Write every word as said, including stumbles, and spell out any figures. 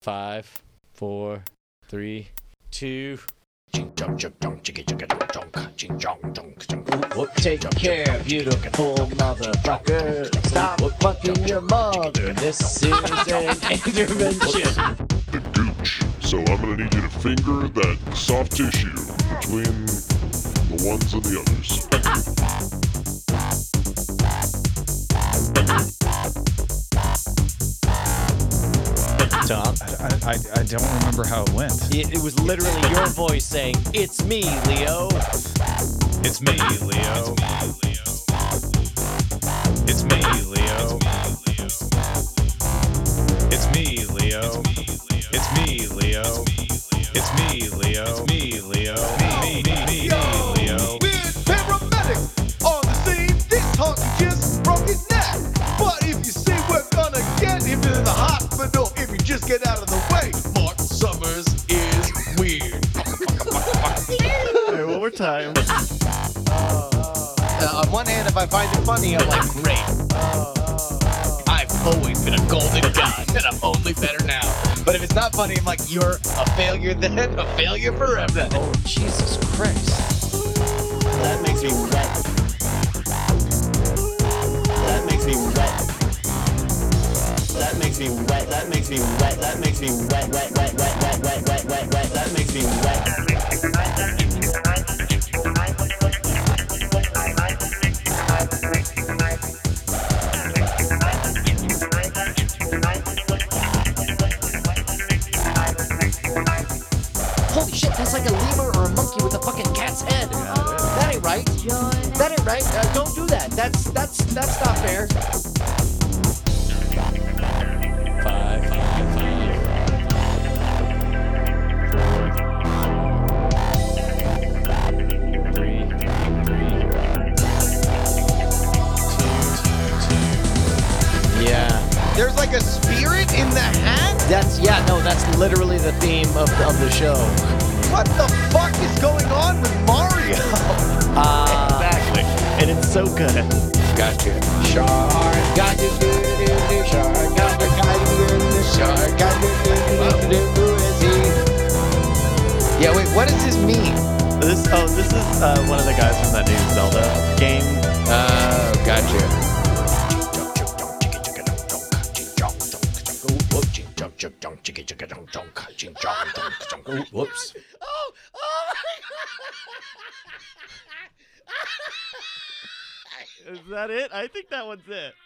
Five, four, three, two. Take care, beautiful motherfucker. Stop fucking your mother. This is an intervention. The gooch. So I'm gonna need you to finger that soft tissue between the ones and the others. Tom? I, I, I don't remember how it went. It, it was literally your voice saying, "It's me, Leo." It's me, Leo. It's me, Leo. It's me, Leo. It's me, Leo. It's me, Leo. Me, Leo. Me, me, me, me, Leo. With paramedics on the scene, this honky just broke his neck. But if you see, we're gonna get him to the hospital if you just get out of the way. Mark Summers is weird. Hey, one more time. Uh, on one hand, if I find it funny, I'm like, great. I've always been a golden god, and I'm only better now. But if it's not funny, I'm like, you're a failure then, a failure forever. Oh, Jesus Christ. That makes me wet. That makes me wet. That makes me wet. That makes me wet. That makes me wet. Wet. Wet. Wet. Wet. Wet. Wet. Wet. Wet. That makes me wet. Holy shit, that's like a lemur or a monkey with a fucking cat's head. That ain't right. That ain't right. Uh, don't do that. That's that's that's not fair. Five, five, five. Four, three, three. Two, two. Yeah. There's like a spirit in the hat? That's yeah, no, that's literally the theme of of the show. What the fuck is going on with Mario? Uh, Exactly. And it's so good. Gotcha. Shark, got to do do do shark, got to got to do do shark, got to do do do who is he? Yeah, wait, what does this mean? This oh, this is uh, one of the guys from that new Zelda game. Oh, gotcha. Oh, whoops. oh, oh my Is that it? I think that one's it.